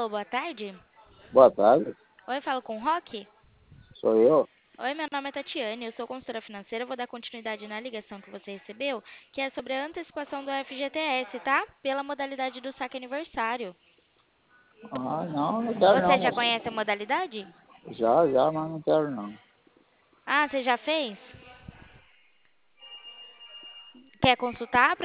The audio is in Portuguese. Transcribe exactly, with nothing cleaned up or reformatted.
Alô, boa tarde. Boa tarde, Oi, falo com o Roque? sou eu. Oi, meu nome é Tatiane, eu sou consultora financeira. Eu vou dar continuidade na ligação que você recebeu, que é sobre a antecipação do F G T S, tá? Pela modalidade do saque aniversário. Ah, não, não quero Você não, já moço. conhece a modalidade? Já, já, mas não quero não. Ah, você já fez? Quer consultar